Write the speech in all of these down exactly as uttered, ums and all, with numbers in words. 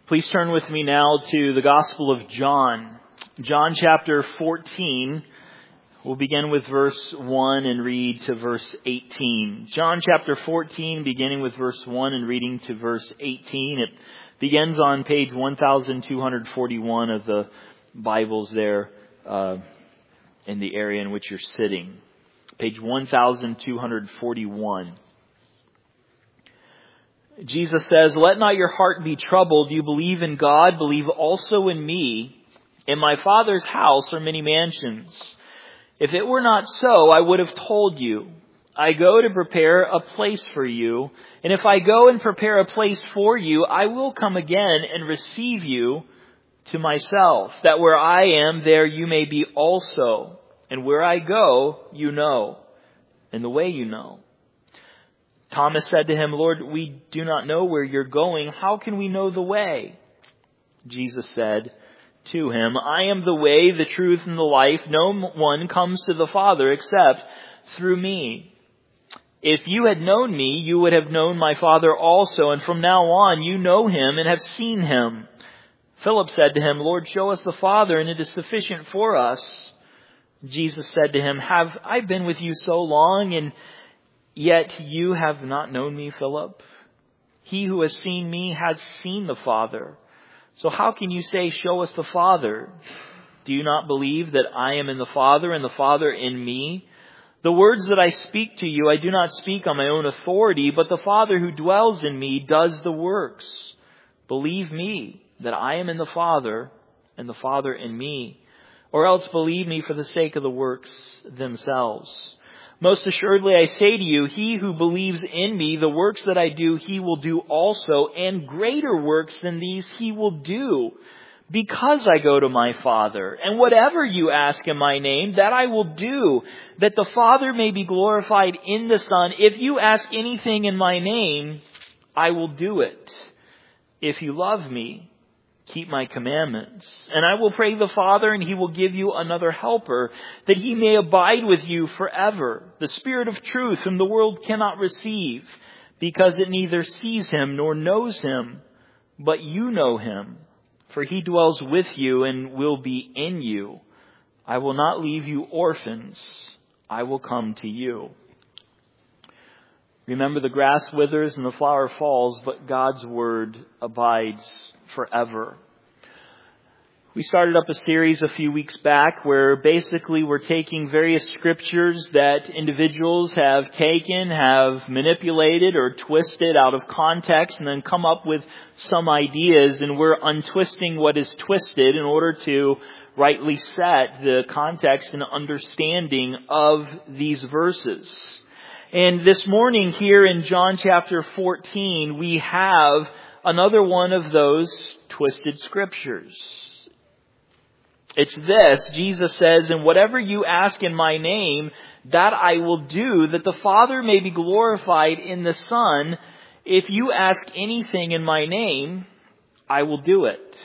Please turn with me now to the Gospel of John. John chapter fourteen. We'll begin with verse one and read to verse eighteen. John chapter fourteen, beginning with verse one and reading to verse eighteen. It begins on page one thousand two hundred forty-one of the Bibles there uh, in the area in which you're sitting. Page one thousand two hundred forty-one. Jesus says, "Let not your heart be troubled. You believe in God, believe also in me. In my Father's house are many mansions. If it were not so, I would have told you. I go to prepare a place for you. And if I go and prepare a place for you, I will come again and receive you to myself, that where I am, there you may be also. And where I go, you know, and the way you know." Thomas said to him, "Lord, we do not know where you're going. How can we know the way?" Jesus said to him, "I am the way, the truth, and the life. No one comes to the Father except through me. If you had known me, you would have known my Father also, and from now on you know him and have seen him." Philip said to him, "Lord, show us the Father, and it is sufficient for us." Jesus said to him, "Have I been with you so long, and yet you have not known me, Philip? He who has seen me has seen the Father. So how can you say, 'Show us the Father'? Do you not believe that I am in the Father and the Father in me? The words that I speak to you, I do not speak on my own authority, but the Father who dwells in me does the works. Believe me that I am in the Father and the Father in me, or else believe me for the sake of the works themselves. Most assuredly, I say to you, he who believes in me, the works that I do, he will do also, and greater works than these he will do, because I go to my Father. And whatever you ask in my name, that I will do, that the Father may be glorified in the Son. If you ask anything in my name, I will do it. If you love me, keep my commandments. And I will pray the Father, and he will give you another helper, that he may abide with you forever, the Spirit of truth, whom the world cannot receive, because it neither sees him nor knows him. But you know him, for he dwells with you and will be in you. I will not leave you orphans. I will come to you." Remember, the grass withers and the flower falls, but God's word abides forever. We started up a series a few weeks back where basically we're taking various scriptures that individuals have taken, have manipulated or twisted out of context, and then come up with some ideas, and we're untwisting what is twisted in order to rightly set the context and understanding of these verses. And this morning here in John chapter fourteen, we have another one of those twisted scriptures. It's this. Jesus says, "And whatever you ask in my name, that I will do, that the Father may be glorified in the Son. If you ask anything in my name, I will do it."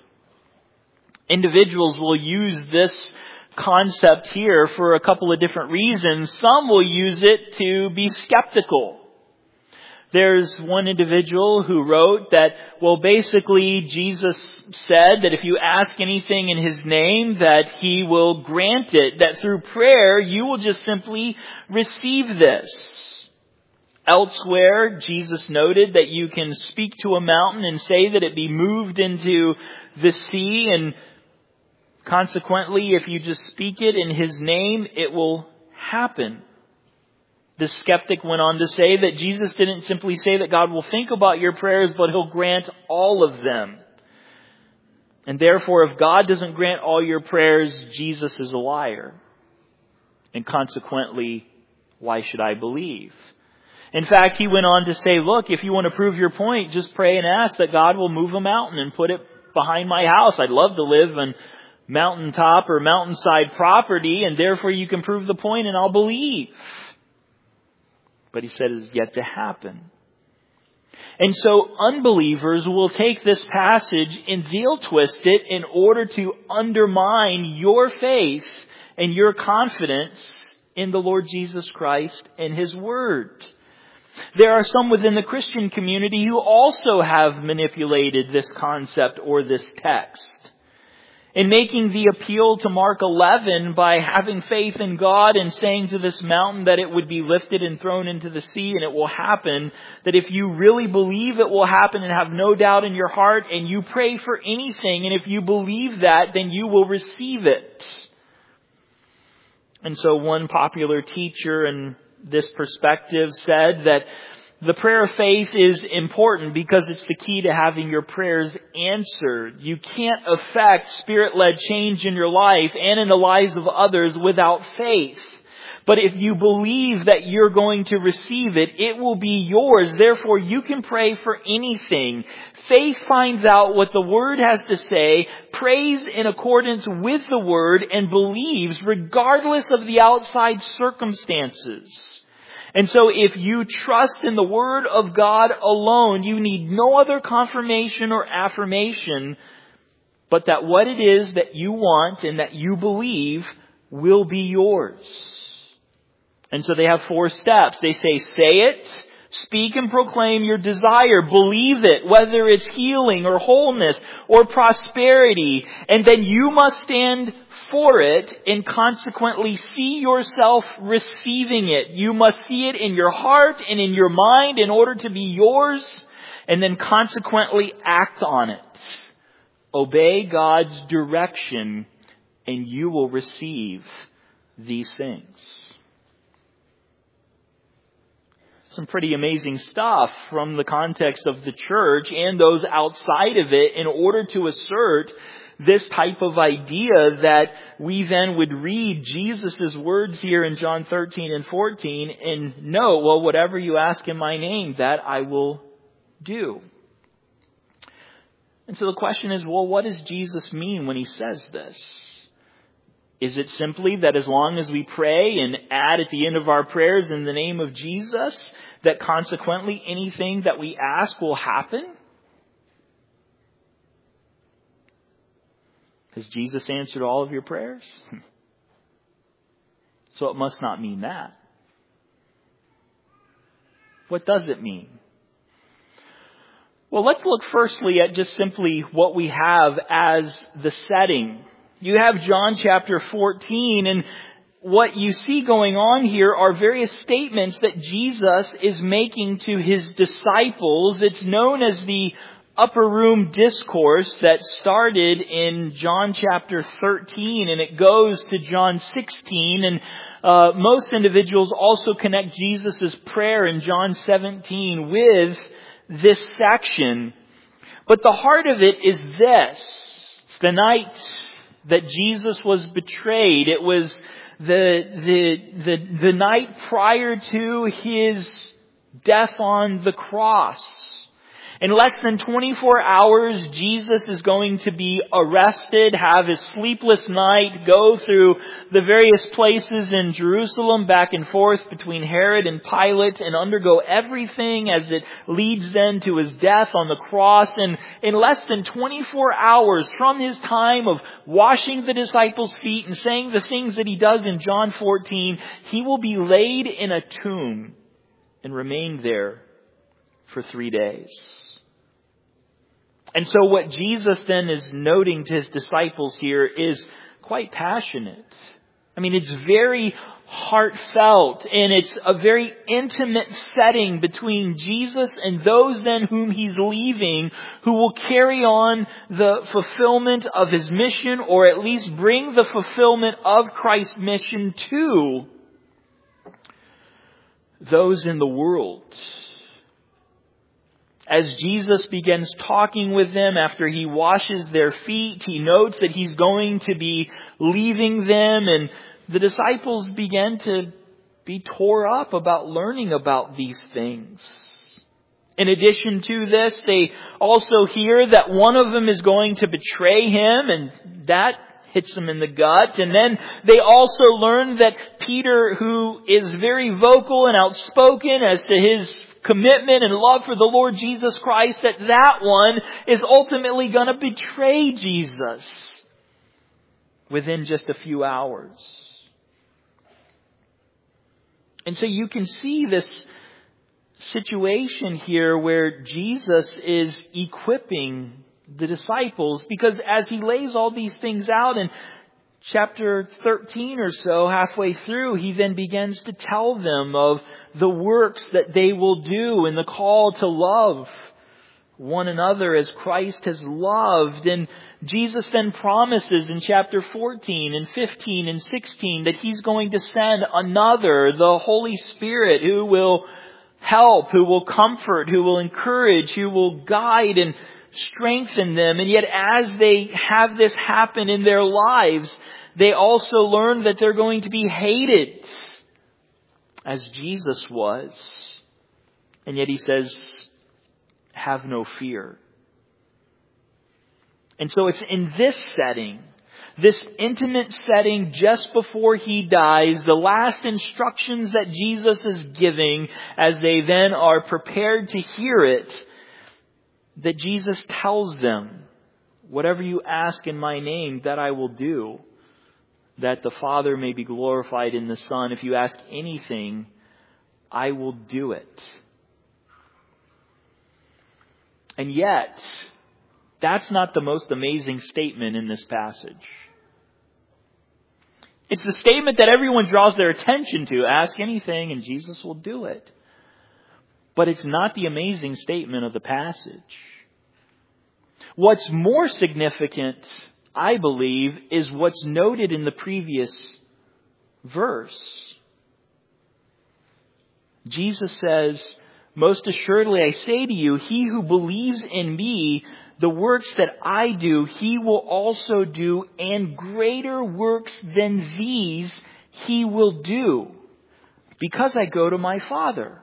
Individuals will use this concept here for a couple of different reasons. Some will use it to be skeptical. There's one individual who wrote that, well, basically Jesus said that if you ask anything in his name, that he will grant it, that through prayer you will just simply receive this. Elsewhere, Jesus noted that you can speak to a mountain and say that it be moved into the sea, and consequently, if you just speak it in his name, it will happen. The skeptic went on to say that Jesus didn't simply say that God will think about your prayers, but he'll grant all of them. And therefore, if God doesn't grant all your prayers, Jesus is a liar. And consequently, why should I believe? In fact, he went on to say, look, if you want to prove your point, just pray and ask that God will move a mountain and put it behind my house. I'd love to live on mountaintop or mountainside property, and therefore you can prove the point and I'll believe. But he said it is yet to happen. And so unbelievers will take this passage and they'll twist it in order to undermine your faith and your confidence in the Lord Jesus Christ and his word. There are some within the Christian community who also have manipulated this concept or this text. In making the appeal to Mark eleven by having faith in God and saying to this mountain that it would be lifted and thrown into the sea and it will happen, that if you really believe it will happen and have no doubt in your heart and you pray for anything, and if you believe that, then you will receive it. And so one popular teacher in this perspective said that the prayer of faith is important because it's the key to having your prayers answered. You can't affect Spirit-led change in your life and in the lives of others without faith. But if you believe that you're going to receive it, it will be yours. Therefore, you can pray for anything. Faith finds out what the Word has to say, prays in accordance with the Word, and believes regardless of the outside circumstances. And so if you trust in the Word of God alone, you need no other confirmation or affirmation, but that what it is that you want and that you believe will be yours. And so they have four steps. They say, say it, speak and proclaim your desire, believe it, whether it's healing or wholeness or prosperity, and then you must stand for it and consequently see yourself receiving it. You must see it in your heart and in your mind in order to be yours, and then consequently act on it. Obey God's direction and you will receive these things. Some pretty amazing stuff from the context of the church and those outside of it in order to assert this type of idea that we then would read Jesus' words here in John thirteen and fourteen and know, well, whatever you ask in my name, that I will do. And so the question is, well, what does Jesus mean when he says this? Is it simply that as long as we pray and add at the end of our prayers in the name of Jesus, that consequently anything that we ask will happen? Has Jesus answered all of your prayers? So it must not mean that. What does it mean? Well, let's look firstly at just simply what we have as the setting. You have John chapter fourteen, and what you see going on here are various statements that Jesus is making to his disciples. It's known as the upper room discourse that started in John chapter thirteen, and it goes to John sixteen. And uh, most individuals also connect Jesus' prayer in John seventeen with this section. But the heart of it is this. It's the night that Jesus was betrayed. It was the, the, the, the night prior to his death on the cross. In less than twenty-four hours, Jesus is going to be arrested, have his sleepless night, go through the various places in Jerusalem, back and forth between Herod and Pilate, and undergo everything as it leads then to his death on the cross. And in less than twenty-four hours from his time of washing the disciples' feet and saying the things that he does in John fourteen, he will be laid in a tomb and remain there for three days. And so what Jesus then is noting to his disciples here is quite passionate. I mean, it's very heartfelt, and it's a very intimate setting between Jesus and those then whom he's leaving, who will carry on the fulfillment of his mission, or at least bring the fulfillment of Christ's mission to those in the world. As Jesus begins talking with them after he washes their feet, he notes that he's going to be leaving them, and the disciples begin to be tore up about learning about these things. In addition to this, they also hear that one of them is going to betray him, and that hits them in the gut. And then they also learn that Peter, who is very vocal and outspoken as to his commitment and love for the Lord Jesus Christ, that that one is ultimately going to betray Jesus within just a few hours. And so you can see this situation here where Jesus is equipping the disciples, because as he lays all these things out in chapter thirteen or so, halfway through, he then begins to tell them of the works that they will do and the call to love one another as Christ has loved. And Jesus then promises in chapter fourteen and fifteen and sixteen that he's going to send another, the Holy Spirit, who will help, who will comfort, who will encourage, who will guide and strengthen them. And yet as they have this happen in their lives, they also learn that they're going to be hated as Jesus was. And yet he says, have no fear. And so it's in this setting, this intimate setting just before he dies, the last instructions that Jesus is giving as they then are prepared to hear it, that Jesus tells them, whatever you ask in my name, that I will do, that the Father may be glorified in the Son. If you ask anything, I will do it. And yet, that's not the most amazing statement in this passage. It's the statement that everyone draws their attention to. Ask anything and Jesus will do it. But it's not the amazing statement of the passage. What's more significant, I believe, is what's noted in the previous verse. Jesus says, most assuredly I say to you, he who believes in me, the works that I do, he will also do, and greater works than these he will do, because I go to my Father.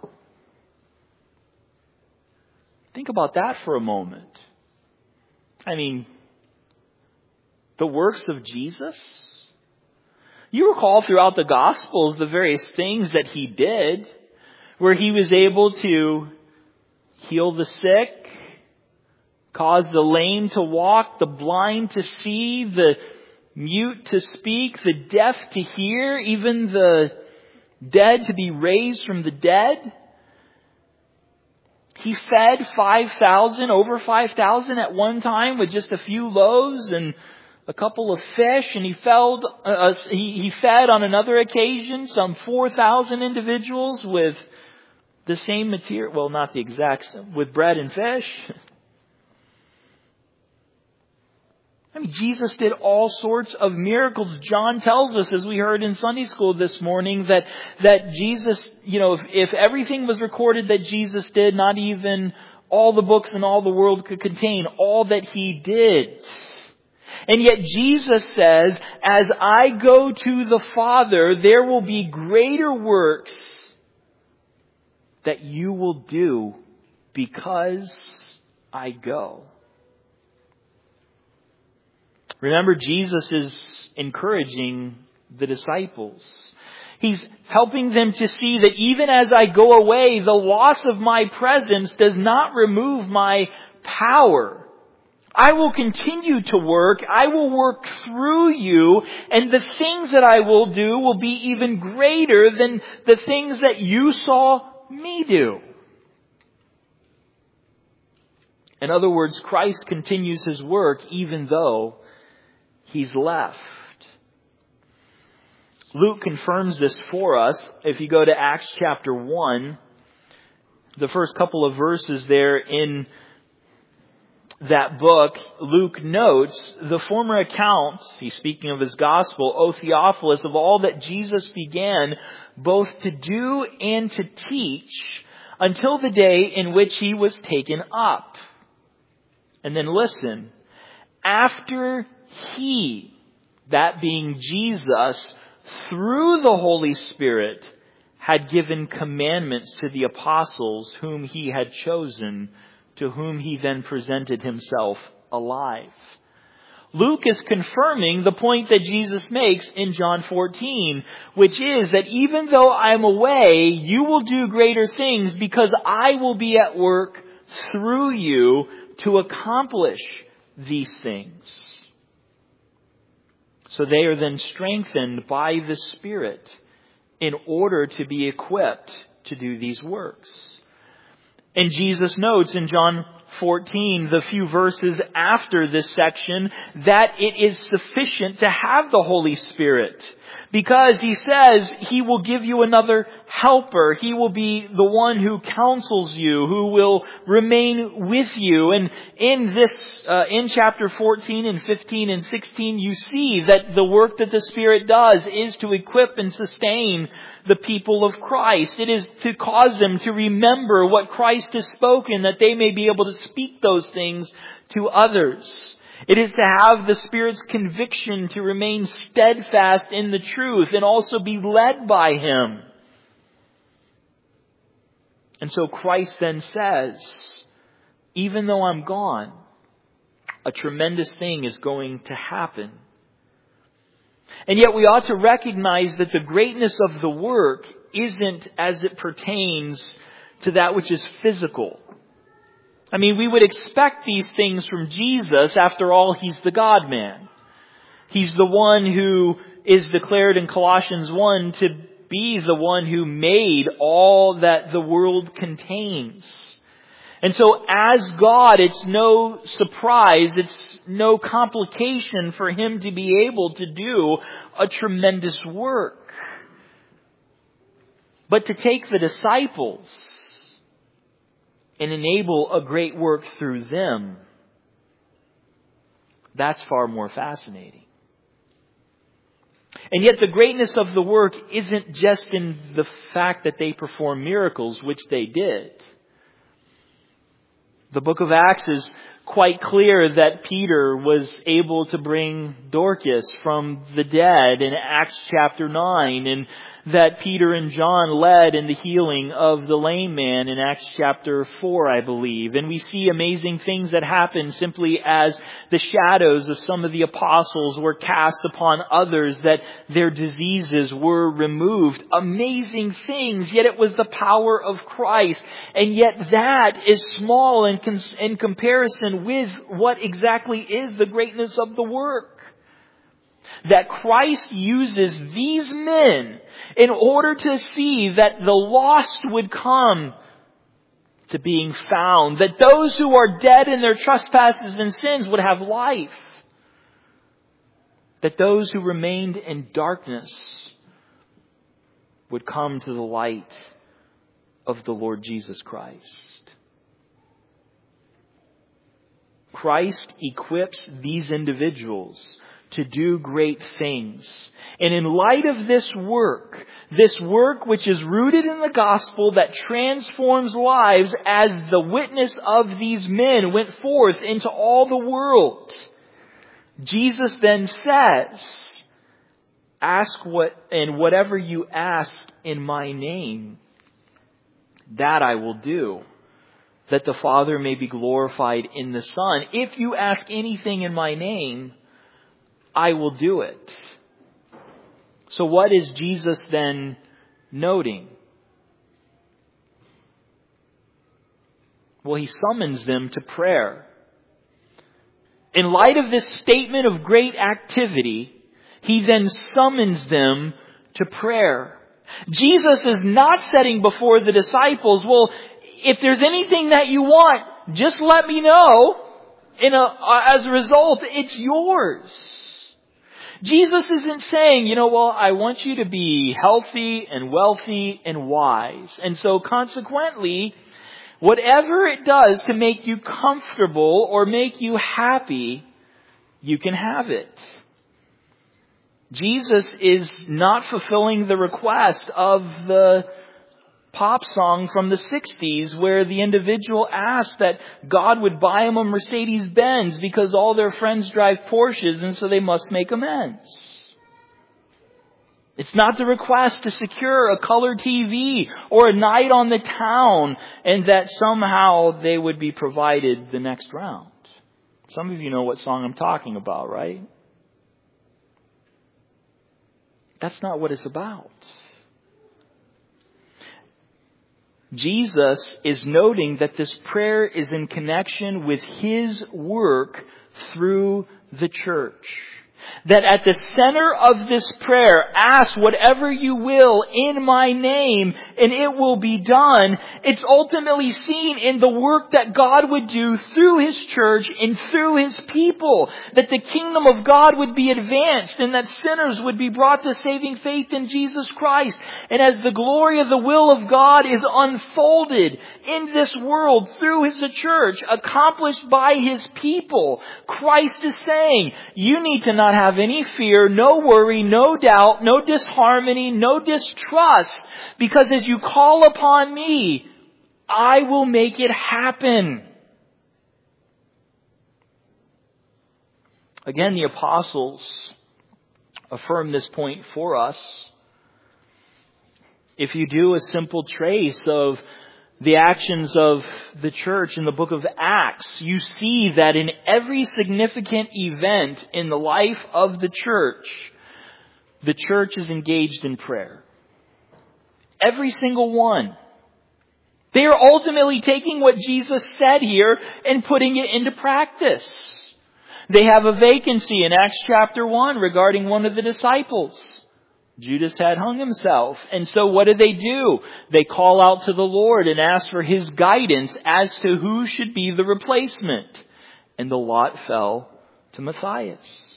Think about that for a moment. I mean, the works of Jesus? You recall throughout the Gospels the various things that he did, where he was able to heal the sick, cause the lame to walk, the blind to see, the mute to speak, the deaf to hear, even the dead to be raised from the dead. He fed five thousand, over five thousand at one time with just a few loaves and a couple of fish, and he fed, uh, he, he fed on another occasion some four thousand individuals with the same material, well, not the exact, with bread and fish. I mean, Jesus did all sorts of miracles. John tells us, as we heard in Sunday school this morning, that, that Jesus, you know, if, if everything was recorded that Jesus did, not even all the books in all the world could contain all that he did. And yet Jesus says, as I go to the Father, there will be greater works that you will do because I go. Remember, Jesus is encouraging the disciples. He's helping them to see that even as I go away, the loss of my presence does not remove my power. I will continue to work. I will work through you. And the things that I will do will be even greater than the things that you saw me do. In other words, Christ continues his work even though he's left. Luke confirms this for us. If you go to Acts chapter one, the first couple of verses there in that book, Luke notes the former account, he's speaking of his gospel, O Theophilus, of all that Jesus began both to do and to teach until the day in which he was taken up. And then listen, after he, that being Jesus, through the Holy Spirit, had given commandments to the apostles whom he had chosen, to whom he then presented himself alive. Luke is confirming the point that Jesus makes in John fourteen, which is that even though I'm away, you will do greater things because I will be at work through you to accomplish these things. So they are then strengthened by the Spirit in order to be equipped to do these works. And Jesus notes in John fourteen, the few verses after this section, that it is sufficient to have the Holy Spirit. Because He says He will give you another helper. He will be the one who counsels you, who will remain with you. And in this, uh, in chapter fourteen and fifteen and sixteen, you see that the work that the Spirit does is to equip and sustain the people of Christ. It is to cause them to remember what Christ has spoken, that they may be able to speak those things to others. It is to have the Spirit's conviction to remain steadfast in the truth and also be led by Him. And so Christ then says, even though I'm gone, a tremendous thing is going to happen. And yet we ought to recognize that the greatness of the work isn't as it pertains to that which is physical. I mean, we would expect these things from Jesus. After all, He's the God-man. He's the one who is declared in Colossians one to be the one who made all that the world contains. And so as God, it's no surprise, it's no complication for Him to be able to do a tremendous work. But to take the disciples and enable a great work through them, that's far more fascinating. And yet the greatness of the work isn't just in the fact that they perform miracles, which they did. The book of Acts is quite clear that Peter was able to bring Dorcas from the dead in Acts chapter nine, and that Peter and John led in the healing of the lame man in Acts chapter four, I believe. And we see amazing things that happen simply as the shadows of some of the apostles were cast upon others, that their diseases were removed. Amazing things, yet it was the power of Christ. And yet that is small in, cons- in comparison with what exactly is the greatness of the work. That Christ uses these men in order to see that the lost would come to being found. That those who are dead in their trespasses and sins would have life. That those who remained in darkness would come to the light of the Lord Jesus Christ. Christ equips these individuals to do great things. And in light of this work, this work which is rooted in the gospel that transforms lives, as the witness of these men went forth into all the world, Jesus then says, ask what, and whatever you ask in my name, that I will do, that the Father may be glorified in the Son. If you ask anything in my name, I will do it. So what is Jesus then noting? Well, He summons them to prayer. In light of this statement of great activity, He then summons them to prayer. Jesus is not setting before the disciples, well, if there's anything that you want, just let me know. In a, as a result, it's yours. Jesus isn't saying, you know, well, I want you to be healthy and wealthy and wise. And so consequently, whatever it does to make you comfortable or make you happy, you can have it. Jesus is not fulfilling the request of the pop song from the sixties where the individual asked that God would buy him a Mercedes-Benz because all their friends drive Porsches and so they must make amends. It's not the request to secure a color T V or a night on the town and that somehow they would be provided the next round. Some of you know what song I'm talking about, right? That's not what it's about. Jesus is noting that this prayer is in connection with His work through the church. that at the center of this prayer, ask whatever you will in my name and it will be done. It's ultimately seen in the work that God would do through His church and through His people. That the kingdom of God would be advanced and that sinners would be brought to saving faith in Jesus Christ. And as the glory of the will of God is unfolded in this world through His church, accomplished by His people, Christ is saying, you need to not have any fear, no worry, no doubt, no disharmony, no distrust, because as you call upon me, I will make it happen. Again, the apostles affirm this point for us. If you do a simple trace of the actions of the church in the book of Acts, you see that in every significant event in the life of the church, the church is engaged in prayer. Every single one. They are ultimately taking what Jesus said here and putting it into practice. They have a vacancy in Acts chapter one regarding one of the disciples. Judas had hung himself. And so what do they do? They call out to the Lord and ask for His guidance as to who should be the replacement. And the lot fell to Matthias.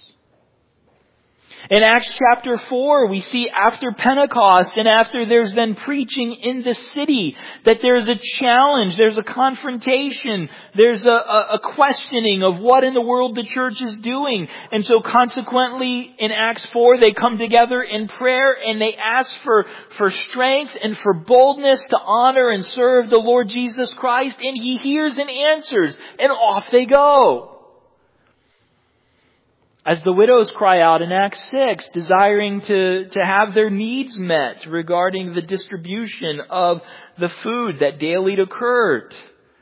In Acts chapter four, we see after Pentecost and after there's then preaching in the city, that there's a challenge, there's a confrontation, there's a, a, a questioning of what in the world the church is doing. And so consequently, in Acts four, they come together in prayer and they ask for, for strength and for boldness to honor and serve the Lord Jesus Christ. And He hears and answers, and off they go. As the widows cry out in Acts six, desiring to, to have their needs met regarding the distribution of the food that daily occurred.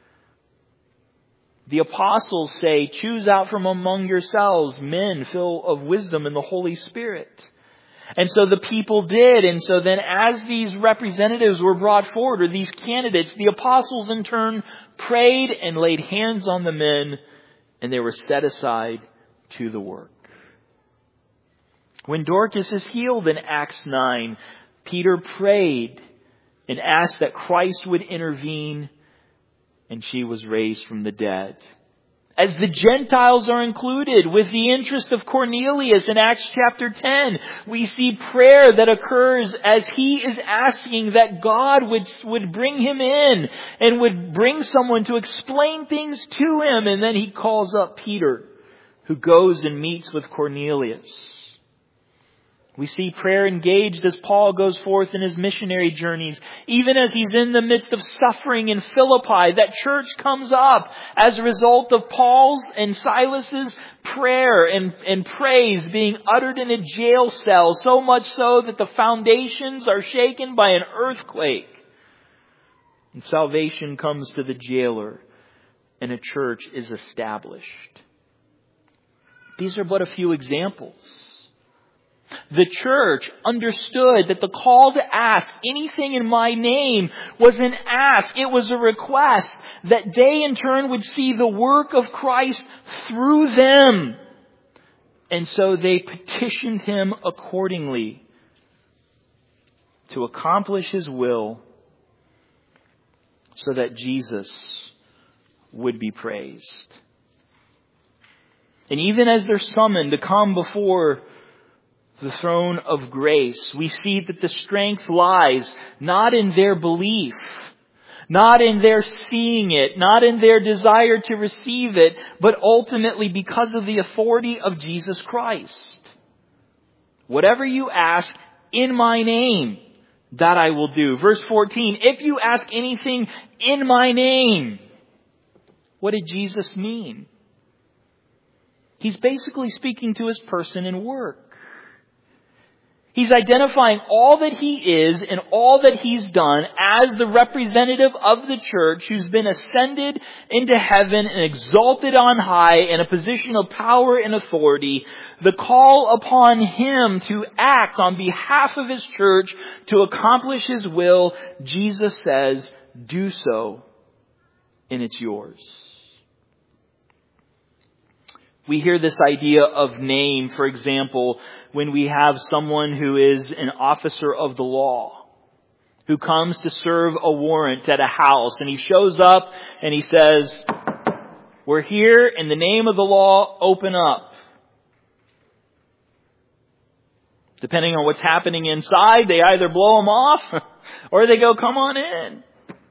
The apostles say, choose out from among yourselves men full of wisdom and the Holy Spirit. And so the people did. And so then as these representatives were brought forward, or these candidates, the apostles in turn prayed and laid hands on the men, and they were set aside to the work. When Dorcas is healed in Acts nine, Peter prayed and asked that Christ would intervene, and she was raised from the dead. As the Gentiles are included with the interest of Cornelius in Acts chapter ten, we see prayer that occurs as he is asking that God would, would bring him in and would bring someone to explain things to him. And then he calls up Peter, who goes and meets with Cornelius. We see prayer engaged as Paul goes forth in his missionary journeys. Even as he's in the midst of suffering in Philippi, that church comes up as a result of Paul's and Silas's prayer and, and praise being uttered in a jail cell, so much so that the foundations are shaken by an earthquake. And salvation comes to the jailer, and a church is established. These are but a few examples. The church understood that the call to ask anything in my name was an ask. It was a request that they in turn would see the work of Christ through them. And so they petitioned Him accordingly to accomplish His will so that Jesus would be praised. And even as they're summoned to come before the throne of grace, we see that the strength lies not in their belief, not in their seeing it, not in their desire to receive it, but ultimately because of the authority of Jesus Christ. Whatever you ask in my name, that I will do. Verse fourteen, if you ask anything in my name, what did Jesus mean? He's basically speaking to His person and work. He's identifying all that He is and all that He's done as the representative of the church who's been ascended into heaven and exalted on high in a position of power and authority. The call upon Him to act on behalf of His church to accomplish His will, Jesus says, do so, and it's yours. We hear this idea of name, for example, when we have someone who is an officer of the law, who comes to serve a warrant at a house, and he shows up and he says, "We're here in the name of the law, open up." Depending on what's happening inside, they either blow him off or they go, "Come on in."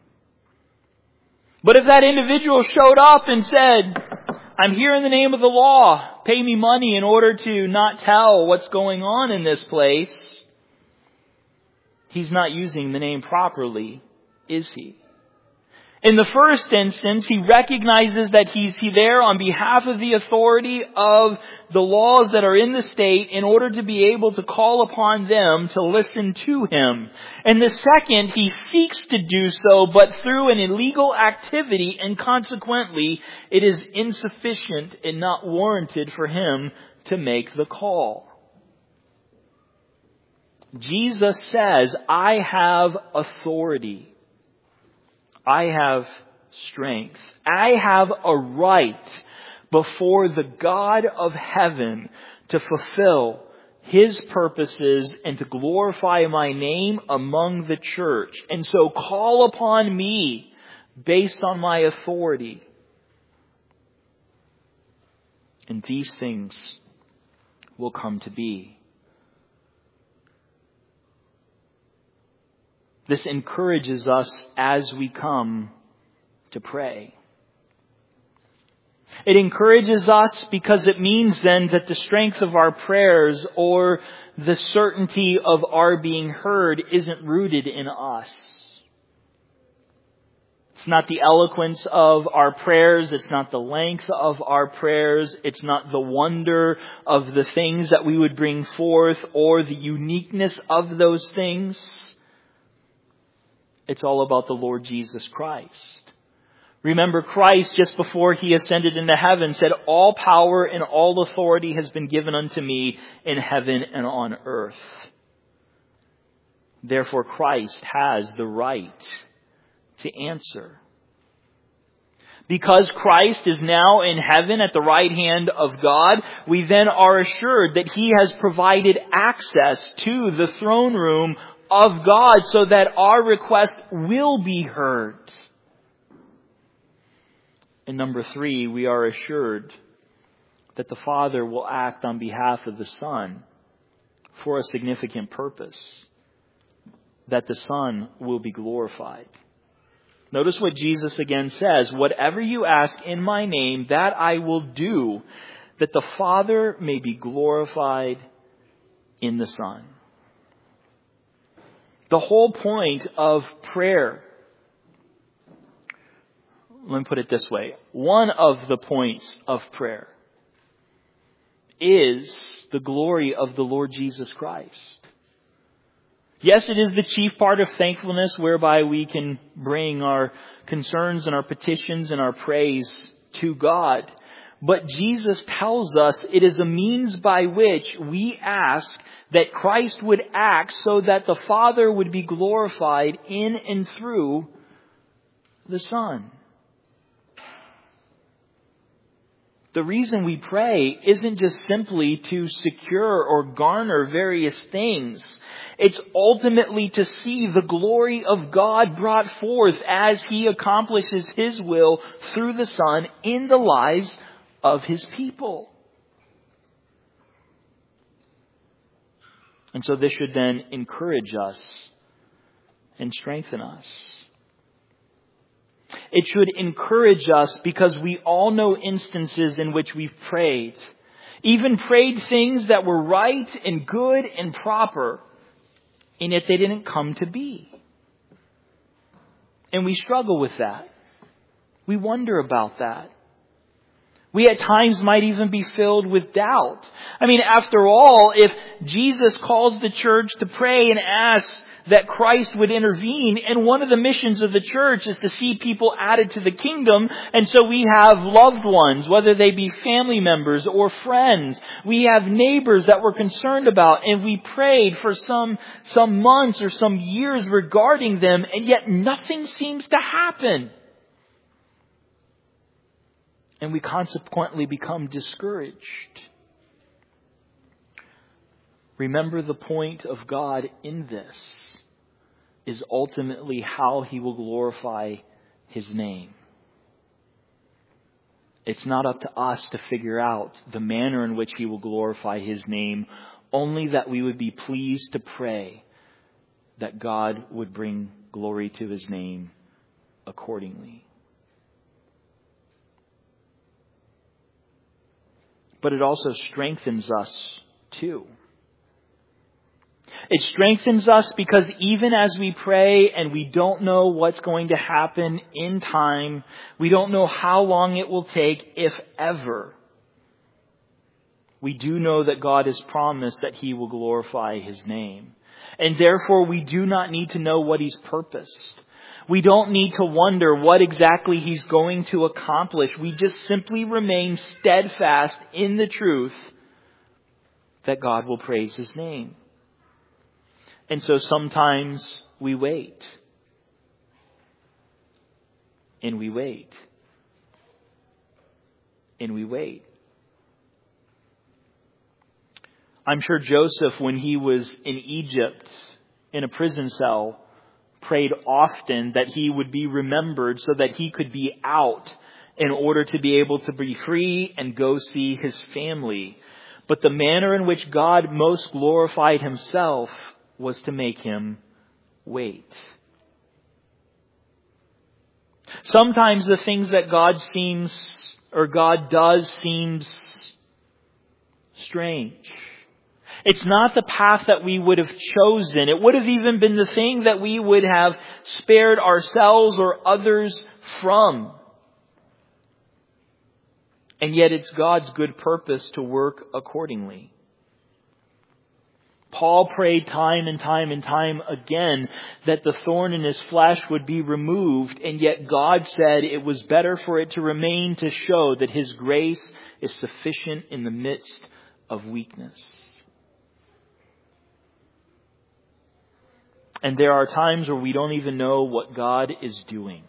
But if that individual showed up and said, "I'm here in the name of the law, pay me money in order to not tell what's going on in this place," he's not using the name properly, is he? In the first instance, he recognizes that he's there on behalf of the authority of the laws that are in the state in order to be able to call upon them to listen to him. And the second, he seeks to do so, but through an illegal activity, and consequently, it is insufficient and not warranted for him to make the call. Jesus says, "I have authority. I have strength. I have a right before the God of heaven to fulfill His purposes and to glorify my name among the church. And so call upon me based on my authority." And these things will come to be. This encourages us as we come to pray. It encourages us because it means then that the strength of our prayers or the certainty of our being heard isn't rooted in us. It's not the eloquence of our prayers. It's not the length of our prayers. It's not the wonder of the things that we would bring forth or the uniqueness of those things. It's all about the Lord Jesus Christ. Remember, Christ, just before He ascended into heaven, said, "All power and all authority has been given unto me in heaven and on earth." Therefore, Christ has the right to answer. Because Christ is now in heaven at the right hand of God, we then are assured that He has provided access to the throne room of God so that our request will be heard. And number three, we are assured that the Father will act on behalf of the Son for a significant purpose, that the Son will be glorified. Notice what Jesus again says, "Whatever you ask in my name, that I will do, that the Father may be glorified in the Son." The whole point of prayer, let me put it this way, one of the points of prayer is the glory of the Lord Jesus Christ. Yes, it is the chief part of thankfulness whereby we can bring our concerns and our petitions and our praise to God. But Jesus tells us it is a means by which we ask that Christ would act so that the Father would be glorified in and through the Son. The reason we pray isn't just simply to secure or garner various things. It's ultimately to see the glory of God brought forth as He accomplishes His will through the Son in the lives of His people. And so this should then encourage us and strengthen us. It should encourage us because we all know instances in which we've prayed. Even prayed things that were right and good and proper, and yet they didn't come to be. And we struggle with that. We wonder about that. We at times might even be filled with doubt. I mean, after all, if Jesus calls the church to pray and ask that Christ would intervene, and one of the missions of the church is to see people added to the kingdom, and so we have loved ones, whether they be family members or friends. We have neighbors that we're concerned about, and we prayed for some, some months or some years regarding them, and yet nothing seems to happen. And we consequently become discouraged. Remember, the point of God in this is ultimately how He will glorify His name. It's not up to us to figure out the manner in which He will glorify His name, only that we would be pleased to pray that God would bring glory to His name accordingly. But it also strengthens us too. It strengthens us because even as we pray and we don't know what's going to happen in time, we don't know how long it will take, if ever, we do know that God has promised that He will glorify His name. And therefore we do not need to know what He's purposed. We don't need to wonder what exactly He's going to accomplish. We just simply remain steadfast in the truth that God will praise His name. And so sometimes we wait. And we wait. And we wait. I'm sure Joseph, when he was in Egypt in a prison cell, prayed often that he would be remembered so that he could be out in order to be able to be free and go see his family. But the manner in which God most glorified Himself was to make him wait. Sometimes the things that God seems or God does seems strange. It's not the path that we would have chosen. It would have even been the thing that we would have spared ourselves or others from. And yet it's God's good purpose to work accordingly. Paul prayed time and time and time again that the thorn in his flesh would be removed, and yet God said it was better for it to remain to show that His grace is sufficient in the midst of weakness. And there are times where we don't even know what God is doing.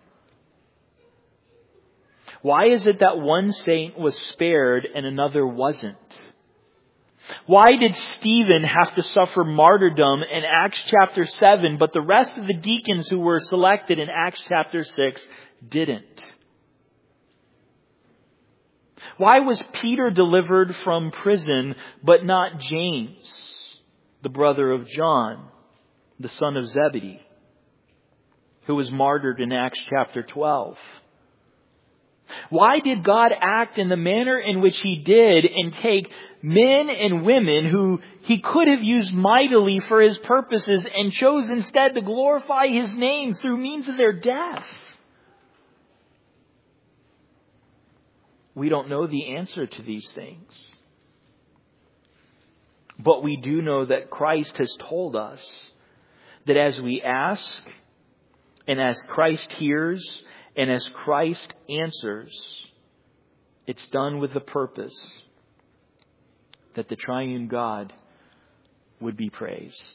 Why is it that one saint was spared and another wasn't? Why did Stephen have to suffer martyrdom in Acts chapter seven, but the rest of the deacons who were selected in Acts chapter six didn't? Why was Peter delivered from prison, but not James, the brother of John, the son of Zebedee, who was martyred in Acts chapter twelve? Why did God act in the manner in which He did and take men and women who He could have used mightily for His purposes and chose instead to glorify His name through means of their death? We don't know the answer to these things. But we do know that Christ has told us that as we ask and as Christ hears and as Christ answers, it's done with the purpose that the triune God would be praised.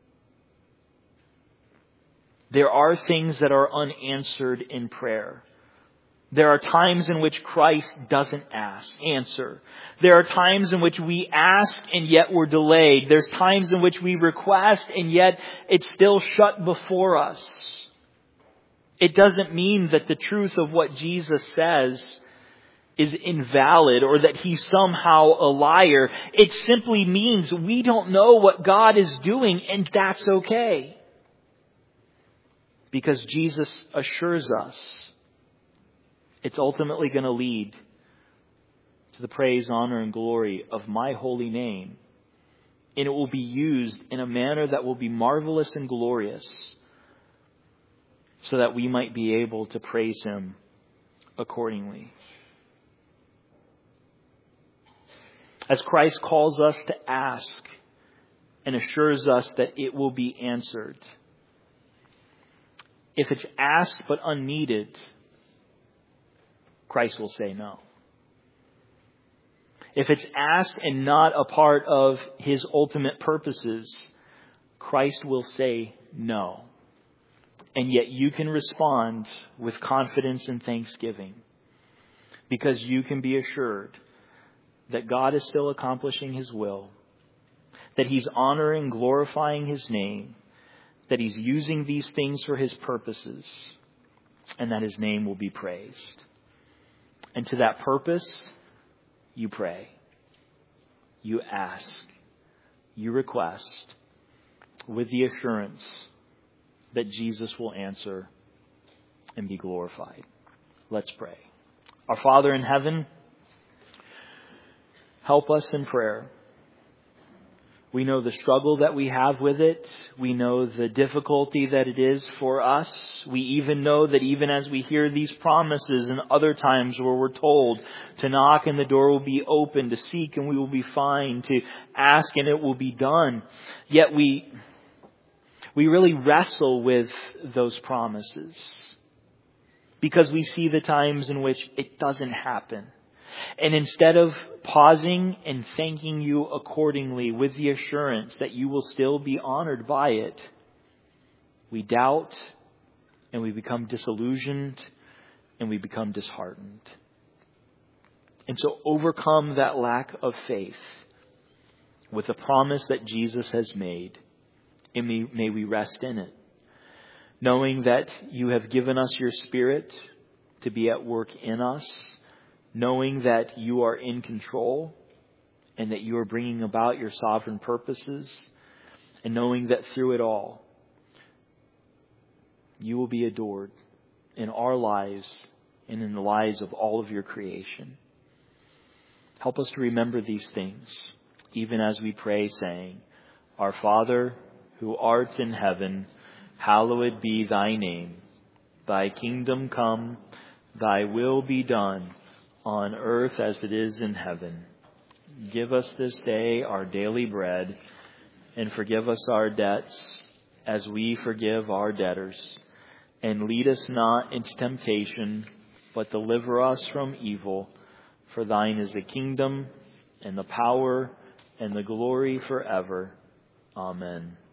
There are things that are unanswered in prayer. There are times in which Christ doesn't ask, answer. There are times in which we ask and yet we're delayed. There's times in which we request and yet it's still shut before us. It doesn't mean that the truth of what Jesus says is invalid or that He's somehow a liar. It simply means we don't know what God is doing, and that's okay. Because Jesus assures us it's ultimately going to lead to the praise, honor, and glory of My holy name. And it will be used in a manner that will be marvelous and glorious, so that we might be able to praise Him accordingly. As Christ calls us to ask and assures us that it will be answered, if it's asked but unneeded, Christ will say no. If it's asked and not a part of His ultimate purposes, Christ will say no. And yet you can respond with confidence and thanksgiving, because you can be assured that God is still accomplishing His will, that He's honoring, glorifying His name, that He's using these things for His purposes, and that His name will be praised. And to that purpose, you pray, you ask, you request, with the assurance that Jesus will answer and be glorified. Let's pray. Our Father in heaven, help us in prayer. We know the struggle that we have with it. We know the difficulty that it is for us. We even know that even as we hear these promises and other times where we're told to knock and the door will be open, to seek and we will be found, to ask and it will be done. Yet we, we really wrestle with those promises because we see the times in which it doesn't happen. And instead of pausing and thanking you accordingly with the assurance that you will still be honored by it, we doubt and we become disillusioned and we become disheartened. And so overcome that lack of faith with the promise that Jesus has made, and may, may we rest in it, knowing that you have given us your Spirit to be at work in us, knowing that you are in control and that you are bringing about your sovereign purposes, and knowing that through it all, you will be adored in our lives and in the lives of all of your creation. Help us to remember these things, even as we pray, saying, Our Father, who art in heaven, hallowed be thy name. Thy kingdom come, thy will be done, on earth as it is in heaven. Give us this day our daily bread, and forgive us our debts as we forgive our debtors. And lead us not into temptation, but deliver us from evil. For thine is the kingdom, and the power, and the glory forever. Amen.